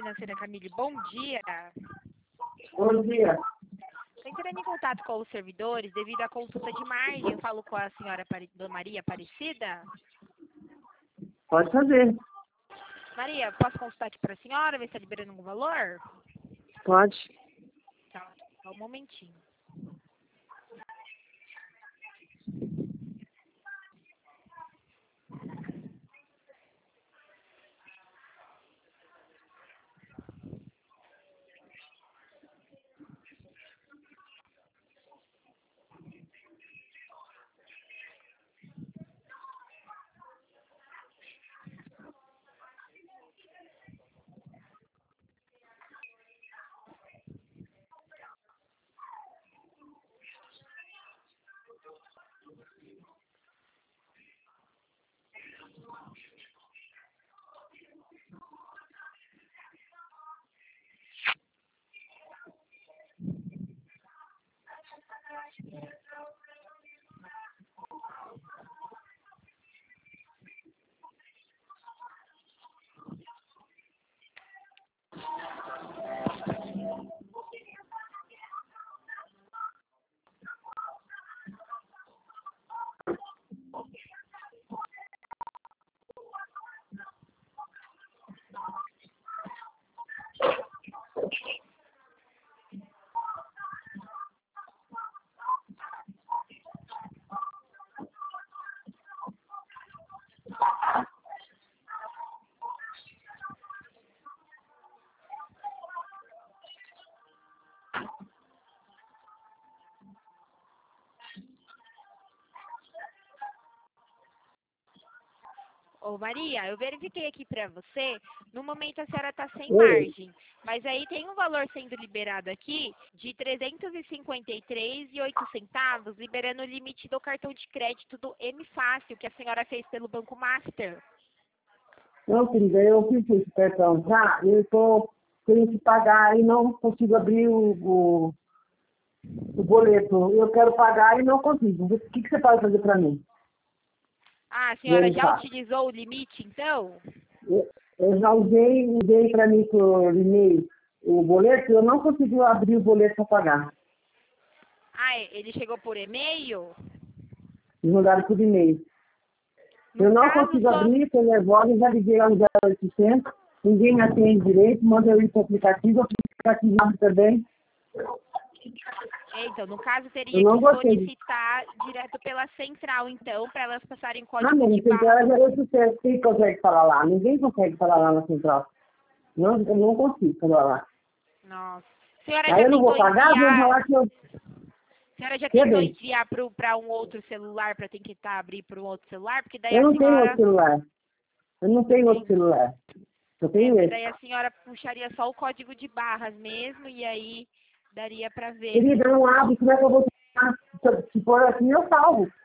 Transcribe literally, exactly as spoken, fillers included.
Financeira, Camille. Bom dia. Bom dia. Estou entrando em contato com os servidores devido à consulta de margem. Eu falo com a senhora Apare- Dona Maria Aparecida. Pode fazer. Maria, posso consultar aqui para a senhora, ver se está liberando algum valor? Pode. Tá, só um momentinho. Ô Maria, eu verifiquei aqui para você, no momento a senhora está sem Oi. margem, mas aí tem um valor sendo liberado aqui de trezentos e cinquenta e três reais e oito centavos, liberando o limite do cartão de crédito do M Fácil, que a senhora fez pelo Banco Master. Não, querida, eu fiz esse cartão já, eu estou tendo que pagar e não consigo abrir o, o, o boleto. Eu quero pagar e não consigo. O que, que você pode fazer para mim? Ah, a senhora Ele já faz. utilizou o limite, então? Eu, eu já usei, usei para mim por e-mail o boleto, eu não consegui abrir o boleto para pagar. Ah, ele chegou por e-mail? Me mandaram por e-mail. No Eu não caso, consigo só... abrir, estou nervosa, já liguei lá no zero oitocentos, ninguém me atende direito, manda eu ir para o aplicativo, o aplicativo abre também. É, então, no caso, teria Eu não que gostei. solicitar direto pela central, então, para elas passarem Ah, código não, de tem barra. cara zero oitocentos, quem consegue falar lá? Ninguém consegue falar lá na central. Não, eu não consigo falar lá. Nossa. A senhora Aí já eu não vou tentou pagar, vou enviar... falar que eu... A senhora já Quer tentou bem, enviar para um outro celular para tentar abrir para um outro celular? Porque daí eu a não tenho outro senhora... celular. Eu não tenho outro celular. Eu É, tenho porque esse. daí a senhora puxaria só o código de barras mesmo e aí daria para ver. Querida, eu não abro, como é que eu vou... Se for assim, eu salvo.